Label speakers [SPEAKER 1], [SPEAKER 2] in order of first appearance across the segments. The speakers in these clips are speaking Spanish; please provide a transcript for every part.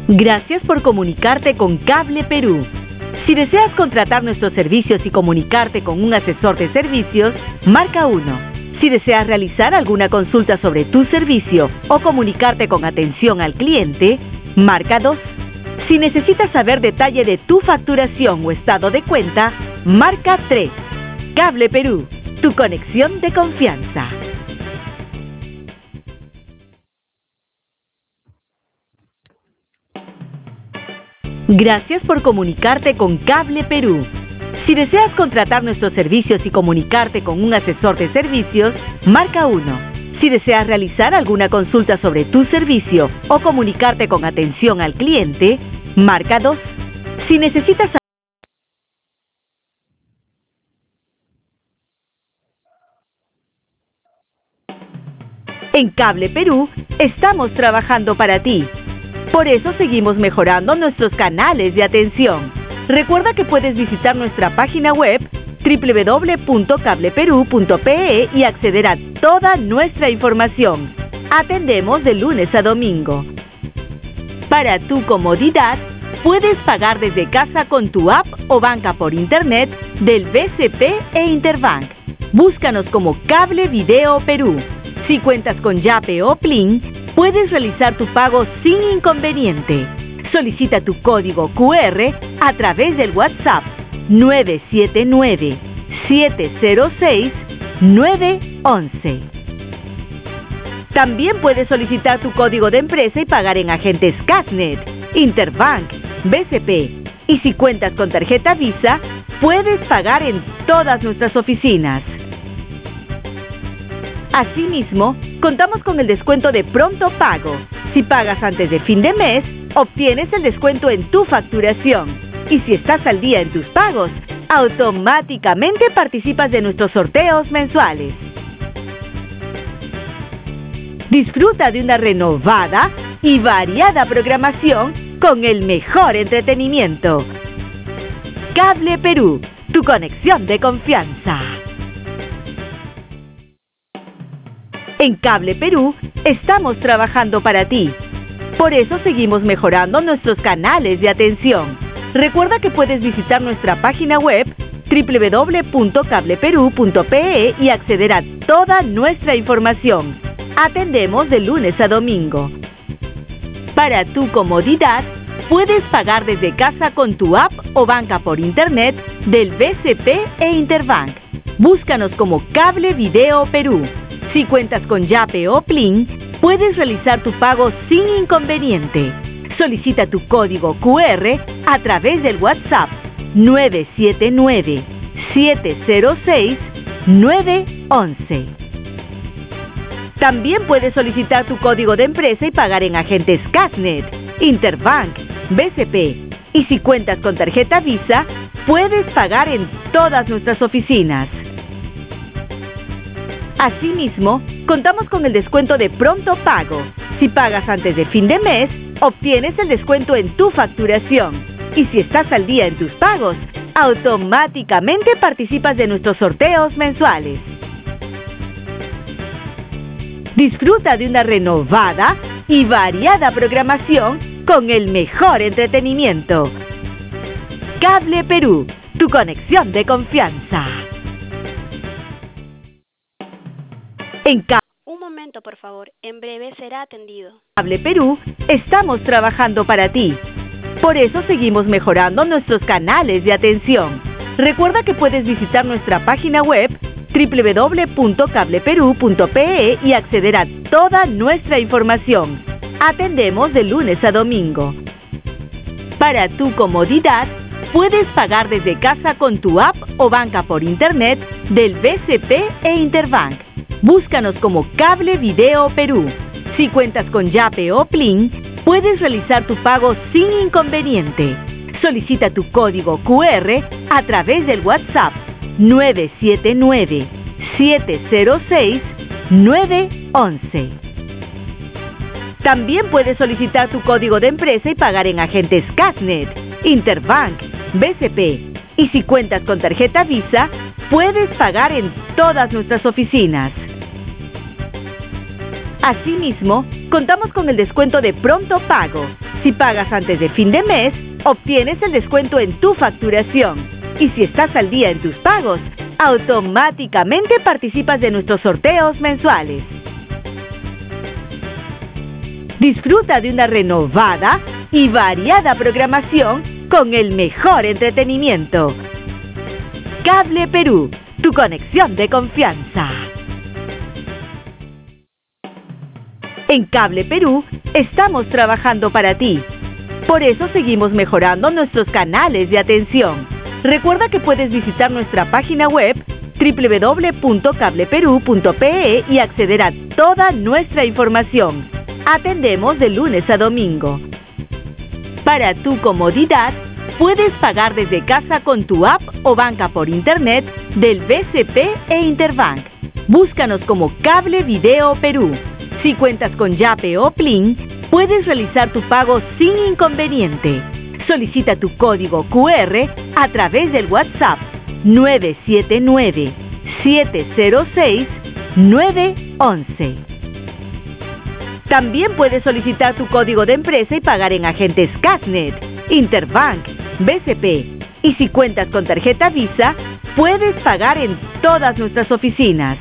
[SPEAKER 1] Gracias por comunicarte con Cable Perú. Si deseas contratar nuestros servicios y comunicarte con un asesor de servicios, marca 1. Si deseas realizar alguna consulta sobre tu servicio o comunicarte con atención al cliente, marca 2. Si necesitas saber detalle de tu facturación o estado de cuenta, marca 3. Cable Perú, tu conexión de confianza. Gracias por comunicarte con Cable Perú. Si deseas contratar nuestros servicios y comunicarte con un asesor de servicios, marca 1. Si deseas realizar alguna consulta sobre tu servicio o comunicarte con atención al cliente, marca 2. Si necesitas En Cable Perú, estamos trabajando para ti. Por eso seguimos mejorando nuestros canales de atención. Recuerda que puedes visitar nuestra página web www.cableperu.pe y acceder a toda nuestra información. Atendemos de lunes a domingo. Para tu comodidad, puedes pagar desde casa con tu app o banca por internet del BCP e Interbank. Búscanos como Cable Video Perú. Si cuentas con Yape o Plin, puedes realizar tu pago sin inconveniente. Solicita tu código QR a través del WhatsApp 979-706-911. También puedes solicitar tu código de empresa y pagar en agentes Casnet, Interbank, BCP. Y si cuentas con tarjeta Visa, puedes pagar en todas nuestras oficinas. Asimismo, contamos con el descuento de pronto pago. Si pagas antes de fin de mes, obtienes el descuento en tu facturación. Y si estás al día en tus pagos, automáticamente participas de nuestros sorteos mensuales. Disfruta de una renovada y variada programación con el mejor entretenimiento. Cable Perú, tu conexión de confianza. En Cable Perú, estamos trabajando para ti. Por eso seguimos mejorando nuestros canales de atención. Recuerda que puedes visitar nuestra página web www.cableperu.pe y acceder a toda nuestra información. Atendemos de lunes a domingo. Para tu comodidad, puedes pagar desde casa con tu app o banca por internet del BCP e Interbank. Búscanos como Cable Video Perú. Si cuentas con Yape o Plin, puedes realizar tu pago sin inconveniente. Solicita tu código QR a través del WhatsApp 979-706-911. También puedes solicitar tu código de empresa y pagar en agentes Casnet, Interbank, BCP. Y si cuentas con tarjeta Visa, puedes pagar en todas nuestras oficinas. Asimismo, contamos con el descuento de pronto pago. Si pagas antes de fin de mes, obtienes el descuento en tu facturación. Y si estás al día en tus pagos, automáticamente participas de nuestros sorteos mensuales. Disfruta de una renovada y variada programación con el mejor entretenimiento. Cable Perú, tu conexión de confianza.
[SPEAKER 2] Un momento, por favor. En breve será atendido.
[SPEAKER 1] Cable Perú, estamos trabajando para ti. Por eso seguimos mejorando nuestros canales de atención. Recuerda que puedes visitar nuestra página web www.cableperu.pe y acceder a toda nuestra información. Atendemos de lunes a domingo. Para tu comodidad, puedes pagar desde casa con tu app o banca por internet del BCP e Interbank. Búscanos como Cable Video Perú. Si cuentas con Yape o Plin, puedes realizar tu pago sin inconveniente. Solicita tu código QR a través del WhatsApp 979-706-911. También puedes solicitar tu código de empresa y pagar en agentes Casnet, Interbank, BCP. Y si cuentas con tarjeta Visa, puedes pagar en todas nuestras oficinas. Asimismo, contamos con el descuento de pronto pago. Si pagas antes de fin de mes, obtienes el descuento en tu facturación. Y si estás al día en tus pagos, automáticamente participas de nuestros sorteos mensuales. Disfruta de una renovada y variada programación con el mejor entretenimiento. Cable Perú, tu conexión de confianza. En Cable Perú estamos trabajando para ti. Por eso seguimos mejorando nuestros canales de atención. Recuerda que puedes visitar nuestra página web www.cableperú.pe y acceder a toda nuestra información. Atendemos de lunes a domingo. Para tu comodidad, puedes pagar desde casa con tu app o banca por internet del BCP e Interbank. Búscanos como Cable Video Perú. Si cuentas con Yape o Plin, puedes realizar tu pago sin inconveniente. Solicita tu código QR a través del WhatsApp 979-706-911. También puedes solicitar tu código de empresa y pagar en agentes Casnet, Interbank, BCP. Y si cuentas con tarjeta Visa, puedes pagar en todas nuestras oficinas.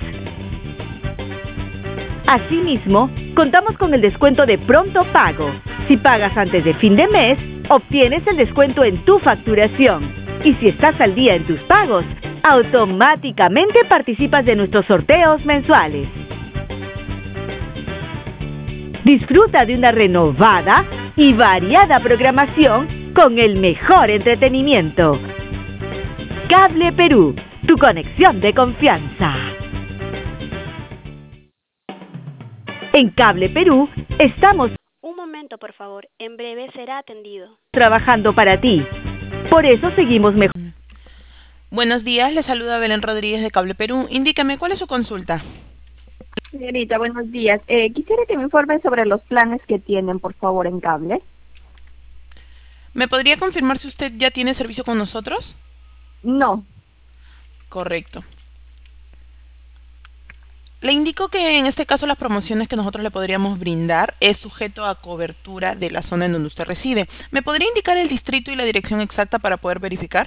[SPEAKER 1] Asimismo, contamos con el descuento de pronto pago. Si pagas antes de fin de mes, obtienes el descuento en tu facturación. Y si estás al día en tus pagos, automáticamente participas de nuestros sorteos mensuales. Disfruta de una renovada y variada programación con el mejor entretenimiento. Cable Perú, tu conexión de confianza. En Cable Perú estamos
[SPEAKER 2] Un momento, por favor. En breve será atendido.
[SPEAKER 1] trabajando para ti. Por eso seguimos mejorando.
[SPEAKER 3] Buenos días, le saluda Belén Rodríguez de Cable Perú. Indícame, ¿cuál es su consulta?
[SPEAKER 4] Señorita, buenos días. Quisiera que me informen sobre los planes que tienen, por favor, en cable.
[SPEAKER 3] ¿Me podría confirmar si usted ya tiene servicio con nosotros?
[SPEAKER 4] No.
[SPEAKER 3] Correcto. Le indico que en este caso las promociones que nosotros le podríamos brindar es sujeto a cobertura de la zona en donde usted reside. ¿Me podría indicar el distrito y la dirección exacta para poder verificar?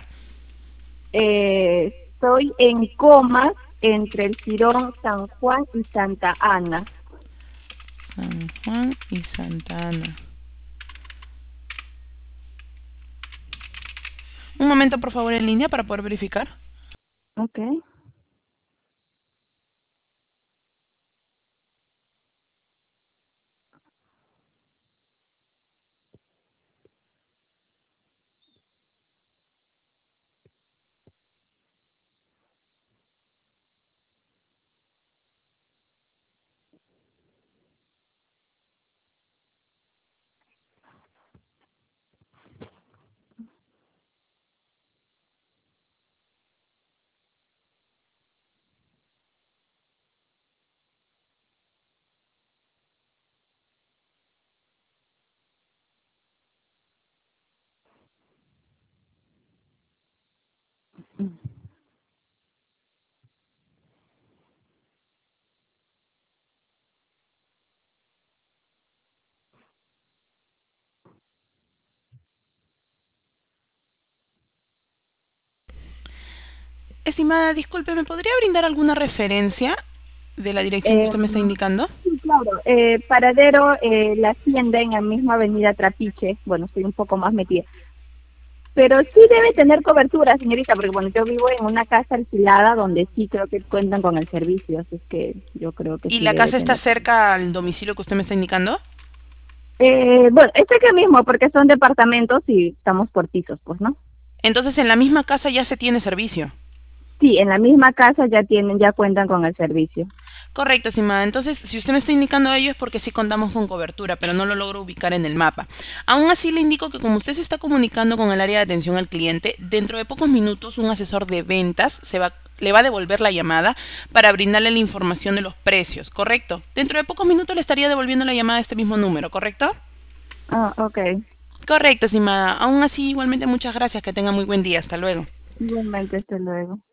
[SPEAKER 4] Estoy en Comas, entre el Jirón, San Juan y Santa Ana.
[SPEAKER 3] San Juan y Santa Ana. Un momento, por favor, en línea para poder verificar.
[SPEAKER 4] Ok.
[SPEAKER 3] Estimada, disculpe, ¿me podría brindar alguna referencia de la dirección que usted me está indicando?
[SPEAKER 4] Sí, claro. Paradero, la Hacienda en la misma avenida Trapiche. Bueno, estoy un poco más metida. Pero sí debe tener cobertura, señorita, porque bueno, yo vivo en una casa alquilada donde sí creo que cuentan con el servicio, así es que yo creo que
[SPEAKER 3] ¿Y
[SPEAKER 4] sí
[SPEAKER 3] la
[SPEAKER 4] debe
[SPEAKER 3] casa está
[SPEAKER 4] tener.
[SPEAKER 3] cerca al domicilio que usted me está indicando?
[SPEAKER 4] Bueno, está acá mismo porque son departamentos y estamos por pisos, pues, ¿no?
[SPEAKER 3] Entonces en la misma casa ya se tiene servicio.
[SPEAKER 4] Sí, en la misma casa ya cuentan con el servicio.
[SPEAKER 3] Correcto, estimada. Entonces, si usted me está indicando ello es porque sí contamos con cobertura, pero no lo logro ubicar en el mapa. Aún así, le indico que como usted se está comunicando con el área de atención al cliente, dentro de pocos minutos un asesor de ventas le va a devolver la llamada para brindarle la información de los precios, ¿correcto? Dentro de pocos minutos le estaría devolviendo la llamada a este mismo número, ¿correcto?
[SPEAKER 4] Ah, ok.
[SPEAKER 3] Correcto, estimada. Aún así, igualmente muchas gracias. Que tenga muy buen día. Hasta luego.
[SPEAKER 4] Igualmente, hasta luego.